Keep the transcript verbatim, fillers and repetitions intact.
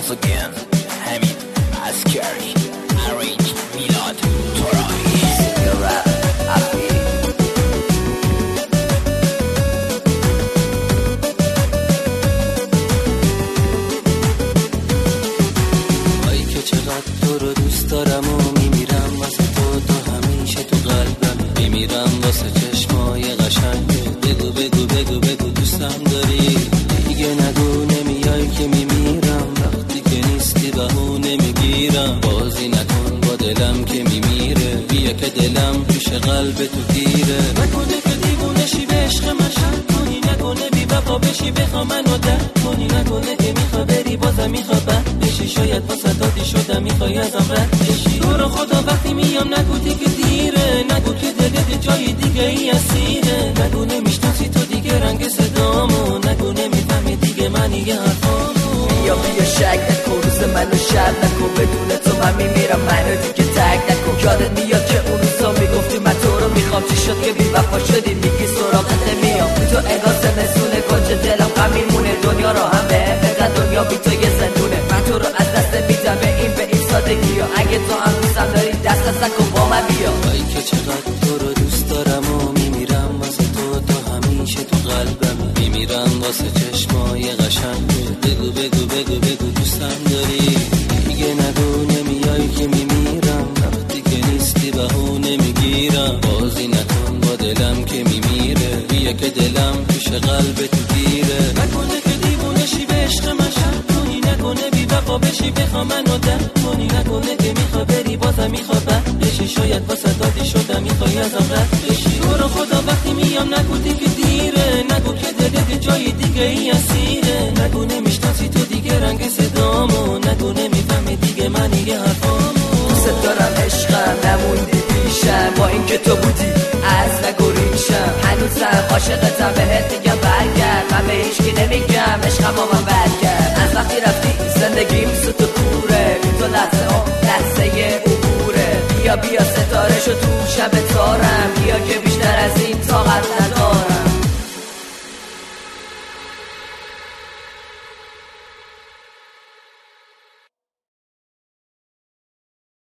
once again همین عسکری arrange میلاد ترایی رپ افی وای که چقدر تو رو دوست دارم و میمیرم واسه تو، تو همیشه تو قلبم، میمیرم واسه چشمای قشنگه. بگو بگو بگو بگو دوستم داری، دیگه نگو نمیای که میمیرم، وقتی که نیستی بهونه میگیرم. بازی نکن با دلم که میمیره، بیا که دلم پیش قلب تو گیره. نکنه که دیوونه شی به عشق من شک کنی، نکنه بی وفا بشی بخوا منو درک کنی، نکنه که میخوا بری بازم میخوا بد بشی، شاید واسه دادی شدم میخوای ازم رد بشی. تو رو خدا وقتی میام نگو دیگه دیره، نگو که دلت جای دیگه ای اسیره، نگو نمیشناسی تو دیگه رنگ صدامو، نگو نمیفهمی دیگه منی یه حرفامو. بیا بیا شک نکن روز منو شب نکن، بدون تو من میمیرم منو دیگه تک نکن. یادت میاد که اون روزا میگفتی من تو رو میخوام، چی شد که بی وفا شدی میگی سراغت نمیام. تو انگار زمستونه کنج دلم غم میمونه، دنیا رو هم به بقدر دنیا بی تو یه زندونه. من تو رو از دست میدم به این به این سادگی ها، اگه تو هم دوستم داری دست از نکن با من بیا. وای که چقدر تو رو دوست دارم و میمیرم واسه تو، تو همیشه تو قلبم، میمیرم واسه چشمای قشنگه. بگو بگو بگو بگو دوستم داری، دیگه نگو نمیای که میمیرم، وقتی که نیستی بهونه میگیرم. بازی نکن با دلم که میمیره، بیا که دلم پیش قلب تو گیره. نکنه که دیوونه شی به عشق من شک کنی، نکنه بی وفا بشی بخوا منو درک کنی، نکنه که میخوا بری بازم میخوا بد بشی، شاید واسه دادی شدم میخوای ازم رد بشی. تو رو خدا وقتی میام نگو دیگه دیره، نگو که دلت جای دیگه ای اسیره، نگو نمیشناسی تو دیگه رنگ صدامو، نگو نمیفهمی دیگه منی یه حرفامو. دوست دارم عشقم نموندی پیشم، با این که تو بودی از نگریشم، هنوزم عاشقتم بهت میگم برگرد، من به هیچکی نمیگم عشقم با من برگرد. از وقتی رفتی زندگیم سوت و کوره، این تو لحظه ها لحظه عبوره. بیا بیا ستاره شو تو شب تارم، بیا که بیشتر از این طاقت ندارم.